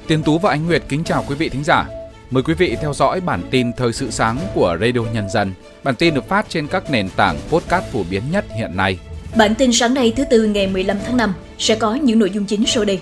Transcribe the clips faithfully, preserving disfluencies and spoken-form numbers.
Tiến Tú và Ánh Nguyệt kính chào quý vị thính giả. Mời quý vị theo dõi bản tin thời sự sáng của Radio Nhân dân. Bản tin được phát trên các nền tảng podcast phổ biến nhất hiện nay. Bản tin sáng nay thứ Tư ngày mười lăm tháng năm sẽ có những nội dung chính sau đây.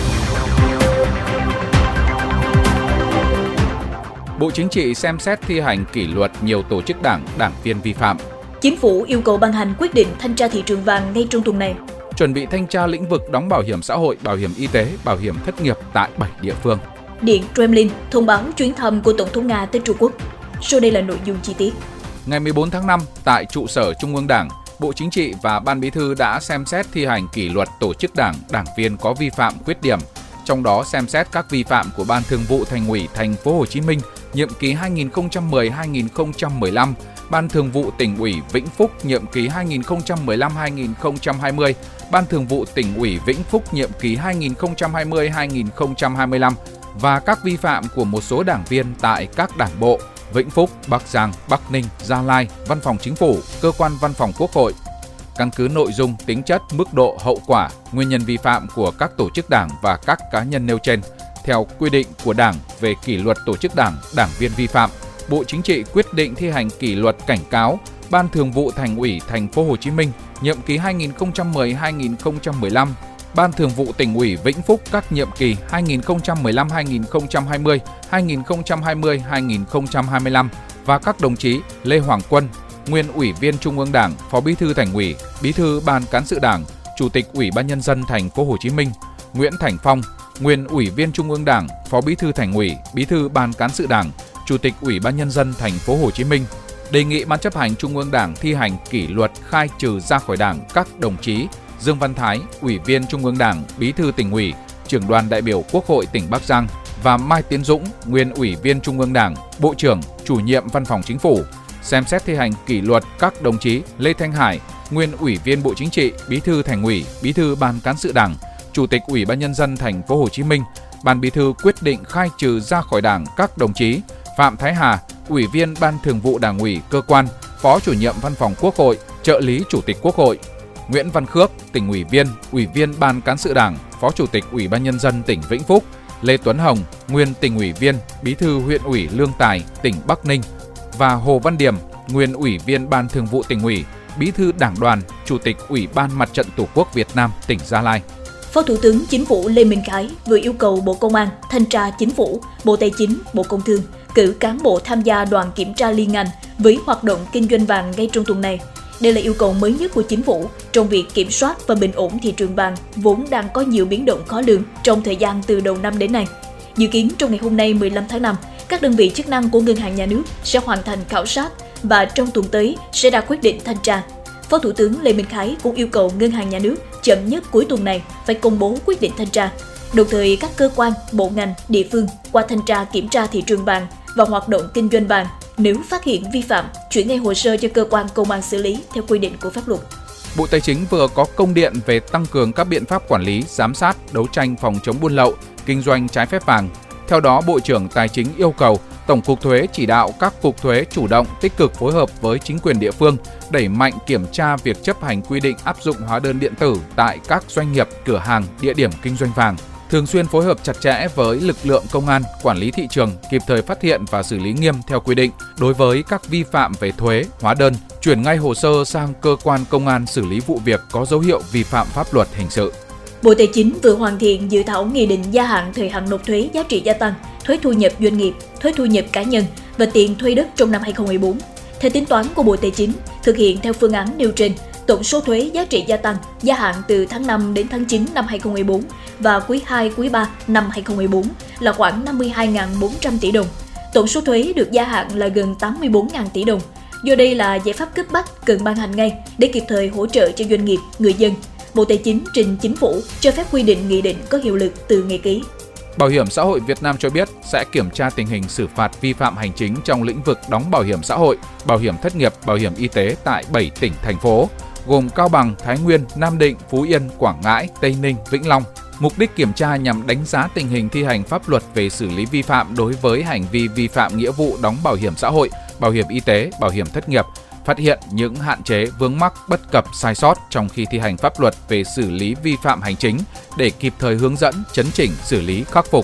Bộ Chính trị xem xét thi hành kỷ luật nhiều tổ chức đảng, đảng viên vi phạm. Chính phủ yêu cầu ban hành quyết định thanh tra thị trường vàng ngay trong tuần này. Chuẩn bị thanh tra lĩnh vực đóng bảo hiểm xã hội, bảo hiểm y tế, bảo hiểm thất nghiệp tại bảy địa phương. Điện Kremlin thông báo chuyến thăm của Tổng thống Nga tới Trung Quốc. Sau đây là nội dung chi tiết. Ngày mười bốn tháng năm, tại trụ sở Trung ương Đảng, Bộ Chính trị và Ban Bí thư đã xem xét thi hành kỷ luật tổ chức đảng, đảng viên có vi phạm khuyết điểm. Trong đó xem xét các vi phạm của Ban Thường vụ Thành ủy Thành phố Hồ Chí Minh nhiệm kỳ hai nghìn không trăm mười đến hai nghìn không trăm mười lăm, Ban Thường vụ Tỉnh ủy Vĩnh Phúc nhiệm kỳ hai nghìn không trăm mười lăm đến hai nghìn không trăm hai mươi, Ban Thường vụ Tỉnh ủy Vĩnh Phúc nhiệm kỳ hai nghìn không trăm hai mươi đến hai nghìn không trăm hai mươi lăm và các vi phạm của một số đảng viên tại các đảng bộ Vĩnh Phúc, Bắc Giang, Bắc Ninh, Gia Lai, Văn phòng Chính phủ, Cơ quan Văn phòng Quốc hội. Căn cứ nội dung, tính chất, mức độ, hậu quả, nguyên nhân vi phạm của các tổ chức đảng và các cá nhân nêu trên, theo quy định của Đảng về kỷ luật tổ chức đảng, đảng viên vi phạm, Bộ Chính trị quyết định thi hành kỷ luật cảnh cáo Ban Thường vụ Thành ủy Thành phố Hồ Chí Minh nhiệm kỳ hai nghìn không trăm mười đến hai nghìn không trăm mười lăm, Ban Thường vụ Tỉnh ủy Vĩnh Phúc các nhiệm kỳ hai nghìn không trăm mười lăm đến hai nghìn không trăm hai mươi, hai nghìn không trăm hai mươi đến hai nghìn không trăm hai mươi lăm và các đồng chí Lê Hoàng Quân, nguyên Ủy viên Trung ương Đảng, Phó Bí thư Thành ủy, Bí thư Ban Cán sự Đảng, Chủ tịch Ủy ban Nhân dân Thành phố Hồ Chí Minh, Nguyễn Thành Phong, nguyên Ủy viên Trung ương Đảng, Phó Bí thư Thành ủy, Bí thư Ban Cán sự Đảng, Chủ tịch Ủy ban Nhân dân Thành phố Hồ Chí Minh. Đề nghị Ban chấp hành Trung ương Đảng thi hành kỷ luật khai trừ ra khỏi Đảng các đồng chí Dương Văn Thái, Ủy viên Trung ương Đảng, Bí thư Tỉnh ủy, Trưởng đoàn đại biểu Quốc hội tỉnh Bắc Giang và Mai Tiến Dũng, nguyên Ủy viên Trung ương Đảng, Bộ trưởng, Chủ nhiệm Văn phòng Chính phủ. Xem xét thi hành kỷ luật các đồng chí Lê Thanh Hải, nguyên Ủy viên Bộ Chính trị, Bí thư Thành ủy, Bí thư Ban Cán sự Đảng, Chủ tịch Ủy ban Nhân dân Thành phố Hồ Chí Minh. Ban Bí thư quyết định khai trừ ra khỏi Đảng các đồng chí Phạm Thái Hà, Ủy viên Ban Thường vụ Đảng ủy cơ quan, Phó Chủ nhiệm Văn phòng Quốc hội, trợ lý Chủ tịch Quốc hội; Nguyễn Văn Khước, Tỉnh ủy viên, Ủy viên Ban Cán sự Đảng, Phó Chủ tịch Ủy ban Nhân dân tỉnh Vĩnh Phúc; Lê Tuấn Hồng, nguyên Tỉnh ủy viên, Bí thư Huyện ủy Lương Tài, tỉnh Bắc Ninh và Hồ Văn Điểm, nguyên Ủy viên Ban Thường vụ Tỉnh ủy, Bí thư Đảng đoàn, Chủ tịch Ủy ban Mặt trận Tổ quốc Việt Nam, tỉnh Gia Lai. Phó Thủ tướng Chính phủ Lê Minh Khái vừa yêu cầu Bộ Công an, Thanh tra Chính phủ, Bộ Tài chính, Bộ Công thương cử cán bộ tham gia đoàn kiểm tra liên ngành với hoạt động kinh doanh vàng ngay trong tuần này. Đây là yêu cầu mới nhất của Chính phủ trong việc kiểm soát và bình ổn thị trường vàng vốn đang có nhiều biến động khó lường trong thời gian từ đầu năm đến nay. Dự kiến trong ngày hôm nay mười lăm tháng năm, các đơn vị chức năng của Ngân hàng Nhà nước sẽ hoàn thành khảo sát và trong tuần tới sẽ ra quyết định thanh tra. Phó Thủ tướng Lê Minh Khái cũng yêu cầu Ngân hàng Nhà nước chậm nhất cuối tuần này phải công bố quyết định thanh tra. Đồng thời các cơ quan, bộ ngành, địa phương qua thanh tra kiểm tra thị trường vàng và hoạt động kinh doanh vàng, nếu phát hiện vi phạm, chuyển ngay hồ sơ cho cơ quan công an xử lý theo quy định của pháp luật. Bộ Tài chính vừa có công điện về tăng cường các biện pháp quản lý, giám sát, đấu tranh phòng chống buôn lậu, kinh doanh trái phép vàng. Theo đó, Bộ trưởng Tài chính yêu cầu Tổng cục Thuế chỉ đạo các cục thuế chủ động, tích cực phối hợp với chính quyền địa phương, đẩy mạnh kiểm tra việc chấp hành quy định áp dụng hóa đơn điện tử tại các doanh nghiệp, cửa hàng, địa điểm kinh doanh vàng. Thường xuyên phối hợp chặt chẽ với lực lượng công an, quản lý thị trường, kịp thời phát hiện và xử lý nghiêm theo quy định đối với các vi phạm về thuế, hóa đơn, chuyển ngay hồ sơ sang cơ quan công an xử lý vụ việc có dấu hiệu vi phạm pháp luật hình sự. Bộ Tài chính vừa hoàn thiện dự thảo nghị định gia hạn thời hạn nộp thuế giá trị gia tăng, thuế thu nhập doanh nghiệp, thuế thu nhập cá nhân và tiền thuê đất trong năm hai không một bốn. Theo tính toán của Bộ Tài chính, thực hiện theo phương án nêu trên, tổng số thuế giá trị gia tăng gia hạn từ tháng năm đến tháng chín năm hai không một bốn và quý hai, quý ba năm hai không một bốn là khoảng năm mươi hai nghìn bốn trăm tỷ đồng. Tổng số thuế được gia hạn là gần tám mươi bốn nghìn tỷ đồng. Do đây là giải pháp cấp bách cần ban hành ngay để kịp thời hỗ trợ cho doanh nghiệp, người dân. Bộ Tài chính trình Chính phủ cho phép quy định nghị định có hiệu lực từ ngày ký. Bảo hiểm xã hội Việt Nam cho biết sẽ kiểm tra tình hình xử phạt vi phạm hành chính trong lĩnh vực đóng bảo hiểm xã hội, bảo hiểm thất nghiệp, bảo hiểm y tế tại bảy tỉnh, thành phố, gồm Cao Bằng, Thái Nguyên, Nam Định, Phú Yên, Quảng Ngãi, Tây Ninh, Vĩnh Long. Mục đích kiểm tra nhằm đánh giá tình hình thi hành pháp luật về xử lý vi phạm đối với hành vi vi phạm nghĩa vụ đóng bảo hiểm xã hội, bảo hiểm y tế, bảo hiểm thất nghiệp, phát hiện những hạn chế, vướng mắc, bất cập, sai sót trong khi thi hành pháp luật về xử lý vi phạm hành chính để kịp thời hướng dẫn, chấn chỉnh, xử lý, khắc phục.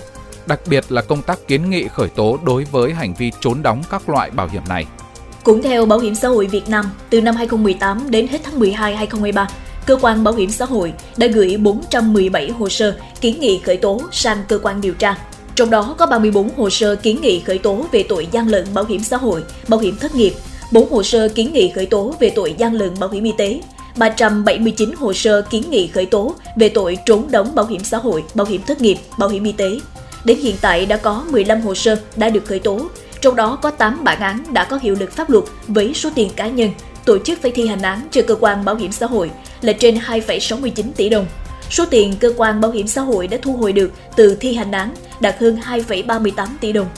đặc biệt là công tác kiến nghị khởi tố đối với hành vi trốn đóng các loại bảo hiểm này. Cũng theo Bảo hiểm xã hội Việt Nam, từ năm hai không một tám đến hết tháng mười hai năm hai không hai ba, Cơ quan Bảo hiểm xã hội đã gửi bốn trăm mười bảy hồ sơ kiến nghị khởi tố sang cơ quan điều tra. Trong đó có ba mươi tư hồ sơ kiến nghị khởi tố về tội gian lận bảo hiểm xã hội, bảo hiểm thất nghiệp, bốn hồ sơ kiến nghị khởi tố về tội gian lận bảo hiểm y tế, ba trăm bảy mươi chín hồ sơ kiến nghị khởi tố về tội trốn đóng bảo hiểm xã hội, bảo hiểm thất nghiệp, bảo hiểm y tế. Đến hiện tại đã có mười lăm hồ sơ đã được khởi tố, trong đó có tám bản án đã có hiệu lực pháp luật với số tiền cá nhân, tổ chức phải thi hành án cho cơ quan bảo hiểm xã hội là trên hai phẩy sáu mươi chín tỷ đồng. Số tiền cơ quan bảo hiểm xã hội đã thu hồi được từ thi hành án đạt hơn hai phẩy ba mươi tám tỷ đồng.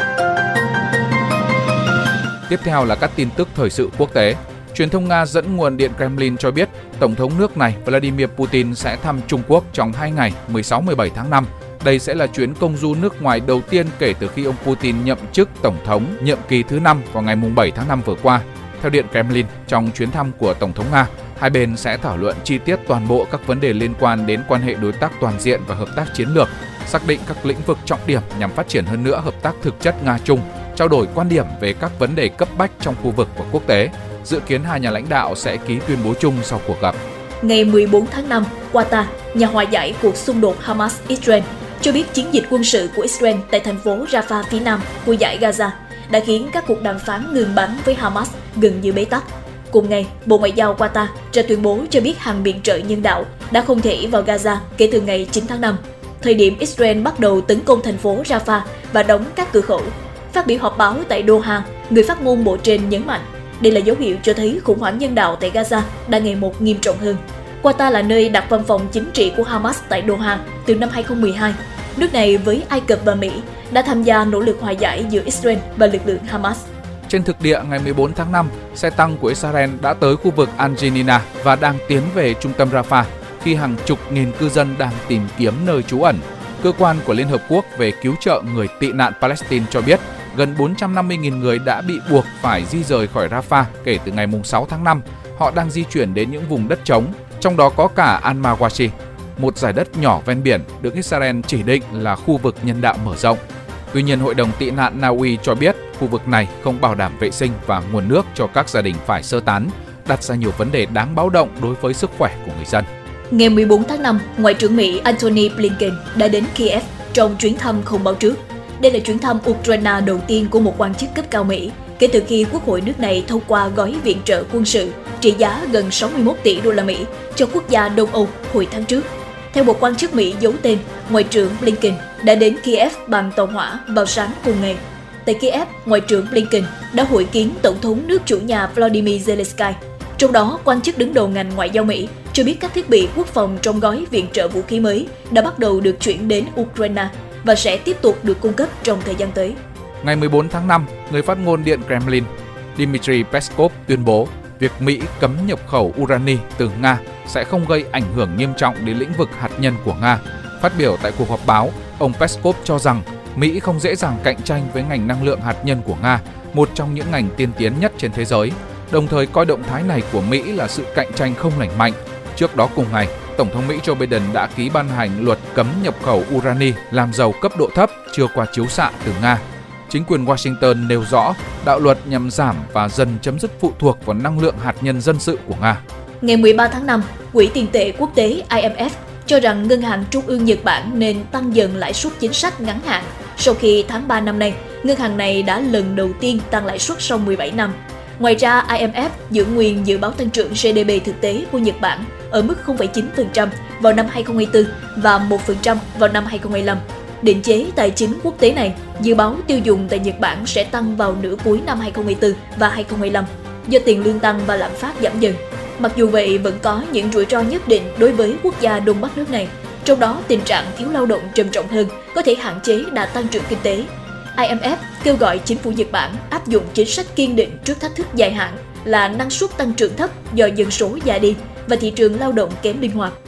Tiếp theo là các tin tức thời sự quốc tế. Truyền thông Nga dẫn nguồn Điện Kremlin cho biết Tổng thống nước này Vladimir Putin sẽ thăm Trung Quốc trong hai ngày mười sáu mười bảy tháng năm. Đây sẽ là chuyến công du nước ngoài đầu tiên kể từ khi ông Putin nhậm chức Tổng thống nhiệm kỳ thứ năm vào ngày bảy tháng năm vừa qua. Theo Điện Kremlin, trong chuyến thăm của Tổng thống Nga, hai bên sẽ thảo luận chi tiết toàn bộ các vấn đề liên quan đến quan hệ đối tác toàn diện và hợp tác chiến lược, xác định các lĩnh vực trọng điểm nhằm phát triển hơn nữa hợp tác thực chất Nga-Trung, trao đổi quan điểm về các vấn đề cấp bách trong khu vực và quốc tế. Dự kiến hai nhà lãnh đạo sẽ ký tuyên bố chung sau cuộc gặp. Ngày mười bốn tháng năm, Qatar, nhà hòa giải cuộc xung đột Hamas-Israel, cho biết chiến dịch quân sự của Israel tại thành phố Rafah phía nam của dải Gaza đã khiến các cuộc đàm phán ngừng bắn với Hamas gần như bế tắc. Cùng ngày, Bộ Ngoại giao Qatar ra tuyên bố cho biết hàng viện trợ nhân đạo đã không thể vào Gaza kể từ ngày chín tháng năm, thời điểm Israel bắt đầu tấn công thành phố Rafah và đóng các cửa khẩu. Phát biểu họp báo tại Doha, người phát ngôn bộ trên nhấn mạnh, đây là dấu hiệu cho thấy khủng hoảng nhân đạo tại Gaza đang ngày một nghiêm trọng hơn. Qatar là nơi đặt văn phòng chính trị của Hamas tại Doha từ năm hai không một hai. Nước này với Ai Cập và Mỹ đã tham gia nỗ lực hòa giải giữa Israel và lực lượng Hamas. Trên thực địa, ngày mười bốn tháng năm, xe tăng của Israel đã tới khu vực Al-Jinina và đang tiến về trung tâm Rafah khi hàng chục nghìn cư dân đang tìm kiếm nơi trú ẩn. Cơ quan của Liên Hợp Quốc về cứu trợ người tị nạn Palestine cho biết gần bốn trăm năm mươi nghìn người đã bị buộc phải di rời khỏi Rafah kể từ ngày sáu tháng năm. Họ đang di chuyển đến những vùng đất trống, trong đó có cả Al-Mawashi, một giải đất nhỏ ven biển được Israel chỉ định là khu vực nhân đạo mở rộng. Tuy nhiên, Hội đồng tị nạn Na Uy cho biết khu vực này không bảo đảm vệ sinh và nguồn nước cho các gia đình phải sơ tán, đặt ra nhiều vấn đề đáng báo động đối với sức khỏe của người dân. Ngày mười bốn tháng năm, Ngoại trưởng Mỹ Antony Blinken đã đến Kiev trong chuyến thăm không báo trước. Đây là chuyến thăm Ukraine đầu tiên của một quan chức cấp cao Mỹ kể từ khi Quốc hội nước này thông qua gói viện trợ quân sự trị giá gần sáu mươi mốt tỷ đô la Mỹ cho quốc gia Đông Âu hồi tháng trước. Theo một quan chức Mỹ giấu tên, Ngoại trưởng Blinken đã đến Kiev bằng tàu hỏa vào sáng cùng ngày. Tại Kiev, Ngoại trưởng Blinken đã hội kiến Tổng thống nước chủ nhà Volodymyr Zelensky. Trong đó, quan chức đứng đầu ngành ngoại giao Mỹ cho biết các thiết bị quốc phòng trong gói viện trợ vũ khí mới đã bắt đầu được chuyển đến Ukraine và sẽ tiếp tục được cung cấp trong thời gian tới. Ngày mười bốn tháng năm, người phát ngôn Điện Kremlin Dmitry Peskov tuyên bố việc Mỹ cấm nhập khẩu urani từ Nga sẽ không gây ảnh hưởng nghiêm trọng đến lĩnh vực hạt nhân của Nga. Phát biểu tại cuộc họp báo, ông Peskov cho rằng Mỹ không dễ dàng cạnh tranh với ngành năng lượng hạt nhân của Nga, một trong những ngành tiên tiến nhất trên thế giới, đồng thời coi động thái này của Mỹ là sự cạnh tranh không lành mạnh. Trước đó cùng ngày, Tổng thống Mỹ Joe Biden đã ký ban hành luật cấm nhập khẩu urani làm dầu cấp độ thấp chưa qua chiếu xạ từ Nga. Chính quyền Washington nêu rõ đạo luật nhằm giảm và dần chấm dứt phụ thuộc vào năng lượng hạt nhân dân sự của Nga. Ngày mười ba tháng năm, Quỹ tiền tệ quốc tế I M F cho rằng Ngân hàng Trung ương Nhật Bản nên tăng dần lãi suất chính sách ngắn hạn sau khi tháng ba năm nay, ngân hàng này đã lần đầu tiên tăng lãi suất sau mười bảy năm. Ngoài ra, I M F giữ nguyên dự báo tăng trưởng G D P thực tế của Nhật Bản ở mức không phẩy chín phần trăm vào năm hai không hai tư và một phần trăm vào năm hai không hai lăm. Định chế tài chính quốc tế này dự báo tiêu dùng tại Nhật Bản sẽ tăng vào nửa cuối năm hai không hai tư và hai không hai lăm do tiền lương tăng và lạm phát giảm dần. Mặc dù vậy, vẫn có những rủi ro nhất định đối với quốc gia Đông Bắc nước này, trong đó tình trạng thiếu lao động trầm trọng hơn có thể hạn chế đà tăng trưởng kinh tế. I M F kêu gọi chính phủ Nhật Bản áp dụng chính sách kiên định trước thách thức dài hạn là năng suất tăng trưởng thấp do dân số già đi và thị trường lao động kém linh hoạt.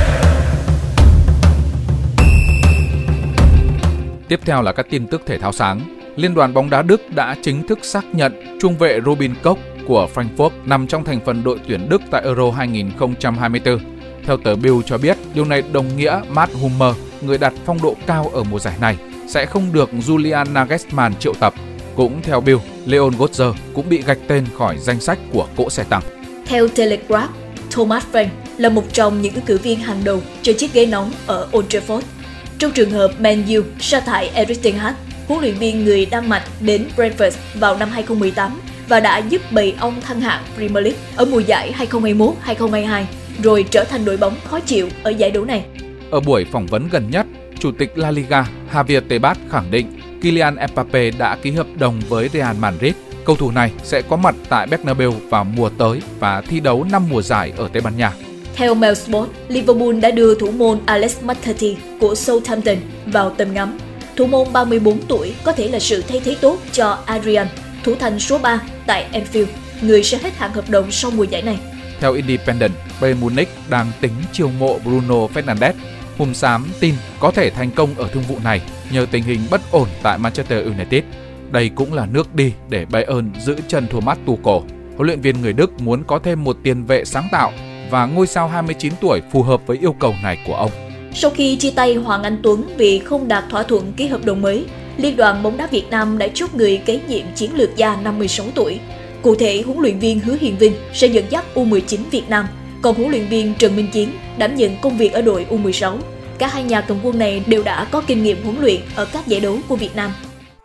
Tiếp theo là các tin tức thể thao sáng. Liên đoàn bóng đá Đức đã chính thức xác nhận trung vệ Robin Koch của Frankfurt nằm trong thành phần đội tuyển Đức tại Euro hai không hai tư. Theo tờ Bild cho biết, điều này đồng nghĩa Mats Hummels, người đạt phong độ cao ở mùa giải này, sẽ không được Julian Nagelsmann triệu tập. Cũng theo Bill, Leon Götze cũng bị gạch tên khỏi danh sách của cỗ xe tăng. Theo Telegraph, Thomas Frank là một trong những ứng cử viên hàng đầu cho chiếc ghế nóng ở Old Trafford. Trong trường hợp Man U sa thải Erik ten Hag, huấn luyện viên người Đan Mạch đến Brentford vào năm hai không một tám và đã giúp bầy ong thăng hạng Premier League ở mùa giải hai không hai mốt hai không hai hai, rồi trở thành đội bóng khó chịu ở giải đấu này. Ở buổi phỏng vấn gần nhất, Chủ tịch La Liga Javier Tebas khẳng định Kylian Mbappé đã ký hợp đồng với Real Madrid. Cầu thủ này sẽ có mặt tại Bernabeu vào mùa tới và thi đấu năm mùa giải ở Tây Ban Nha. Theo Mail Sport, Liverpool đã đưa thủ môn Alex McCarthy của Southampton vào tầm ngắm. Thủ môn ba mươi bốn tuổi có thể là sự thay thế tốt cho Adrian, thủ thành số ba tại Anfield, người sẽ hết hạn hợp đồng sau mùa giải này. Theo Independent, Bayern Munich đang tính chiêu mộ Bruno Fernandes. Hùm xám tin có thể thành công ở thương vụ này nhờ tình hình bất ổn tại Manchester United. Đây cũng là nước đi để Bayern giữ chân Thomas Tuchel. Huấn luyện viên người Đức muốn có thêm một tiền vệ sáng tạo và ngôi sao hai mươi chín tuổi phù hợp với yêu cầu này của ông. Sau khi chia tay Hoàng Anh Tuấn vì không đạt thỏa thuận ký hợp đồng mới, Liên đoàn bóng đá Việt Nam đã chốt người kế nhiệm chiến lược gia năm mươi sáu tuổi. Cụ thể, huấn luyện viên Hứa Hiền Vinh sẽ dẫn dắt U mười chín Việt Nam, còn huấn luyện viên Trần Minh Chiến đảm nhận công việc ở đội U mười sáu. Cả hai nhà cầm quân này đều đã có kinh nghiệm huấn luyện ở các giải đấu của Việt Nam.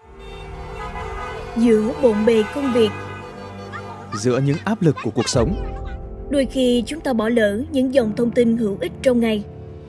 Giữa bộn bề công việc, giữa những áp lực của cuộc sống, đôi khi chúng ta bỏ lỡ những dòng thông tin hữu ích trong ngày.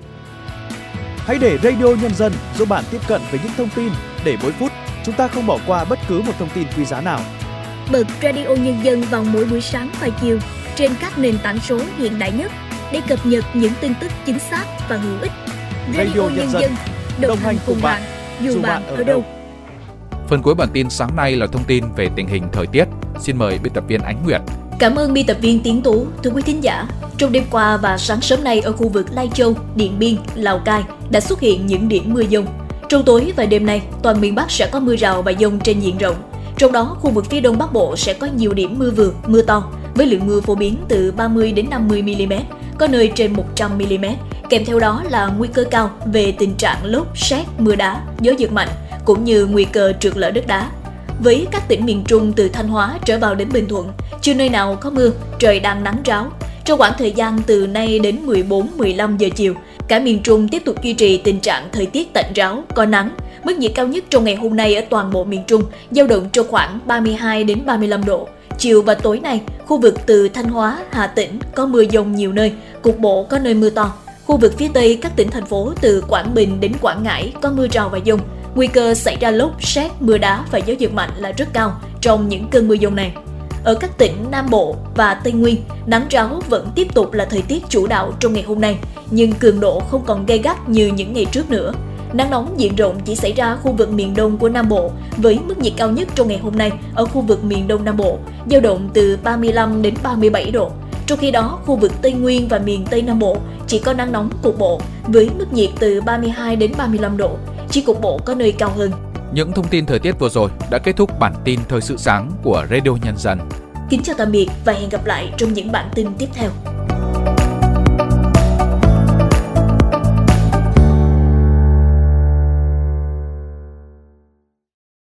Hãy để Radio Nhân dân giúp bạn tiếp cận với những thông tin để mỗi phút chúng ta không bỏ qua bất cứ một thông tin quý giá nào. Bật Radio Nhân dân vào mỗi buổi sáng và chiều trên các nền tảng số hiện đại nhất để cập nhật những tin tức chính xác và hữu ích. Radio, Radio Nhân dân đồng, đồng hành cùng bạn, dù bạn ở đâu. Phần cuối bản tin sáng nay là thông tin về tình hình thời tiết. Xin mời biên tập viên Ánh Nguyệt. Cảm ơn biên tập viên Tiến Tú. Thưa quý thính giả, trong đêm qua và sáng sớm nay ở khu vực Lai Châu, Điện Biên, Lào Cai đã xuất hiện những điểm mưa dông. Trong tối và đêm nay, toàn miền Bắc sẽ có mưa rào và dông trên diện rộng. Trong đó, khu vực phía Đông Bắc Bộ sẽ có nhiều điểm mưa vừa, mưa to, với lượng mưa phổ biến từ ba mươi đến năm mươi mi li mét, có nơi trên một trăm mi li mét. Kèm theo đó là nguy cơ cao về tình trạng lốc, sét, mưa đá, gió giật mạnh, cũng như nguy cơ trượt lở đất đá. Với các tỉnh miền Trung từ Thanh Hóa trở vào đến Bình Thuận, chưa nơi nào có mưa, trời đang nắng ráo. Trong khoảng thời gian từ nay đến mười bốn mười lăm giờ chiều, cả miền Trung tiếp tục duy trì tình trạng thời tiết tạnh ráo, có nắng. Mức nhiệt cao nhất trong ngày hôm nay ở toàn bộ miền Trung dao động trong khoảng ba mươi hai đến ba mươi lăm độ. Chiều và tối nay, khu vực từ Thanh Hóa, Hà Tĩnh có mưa dông nhiều nơi, cục bộ có nơi mưa to. Khu vực phía Tây các tỉnh thành phố từ Quảng Bình đến Quảng Ngãi có mưa rào và dông. Nguy cơ xảy ra lốc, sét, mưa đá và gió giật mạnh là rất cao trong những cơn mưa dông này. Ở các tỉnh Nam Bộ và Tây Nguyên, nắng ráo vẫn tiếp tục là thời tiết chủ đạo trong ngày hôm nay, nhưng cường độ không còn gay gắt như những ngày trước nữa. Nắng nóng diện rộng chỉ xảy ra khu vực miền Đông của Nam Bộ, với mức nhiệt cao nhất trong ngày hôm nay ở khu vực miền Đông Nam Bộ dao động từ ba mươi lăm đến ba mươi bảy độ. Trong khi đó, khu vực Tây Nguyên và miền Tây Nam Bộ chỉ có nắng nóng cục bộ với mức nhiệt từ ba mươi hai đến ba mươi lăm độ, chỉ cục bộ có nơi cao hơn. Những thông tin thời tiết vừa rồi đã kết thúc bản tin thời sự sáng của Radio Nhân dân. Kính chào tạm biệt và hẹn gặp lại trong những bản tin tiếp theo.